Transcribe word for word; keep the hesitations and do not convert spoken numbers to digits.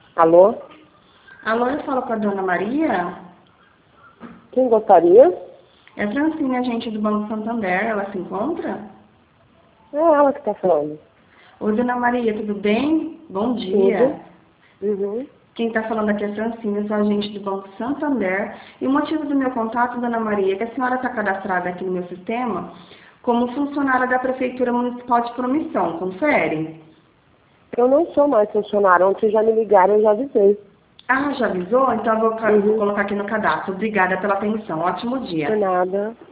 Alô? Alô, eu falo com a dona Maria? Quem gostaria? É Francine, agente do Banco Santander. Ela se encontra? É ela que está falando. Oi, dona Maria, tudo bem? Bom Tudo. dia. Uhum. Quem está falando aqui é Francine, eu sou agente do Banco Santander. E o motivo do meu contato, dona Maria, é que a senhora está cadastrada aqui no meu sistema como funcionária da Prefeitura Municipal de Promissão. Confere? Eu não sou mais funcionária. Ontem já me ligaram, eu já avisei. Ah, já avisou? Então eu vou, ca- vou Uhum. colocar aqui no cadastro. Obrigada pela atenção. Ótimo dia. Por nada.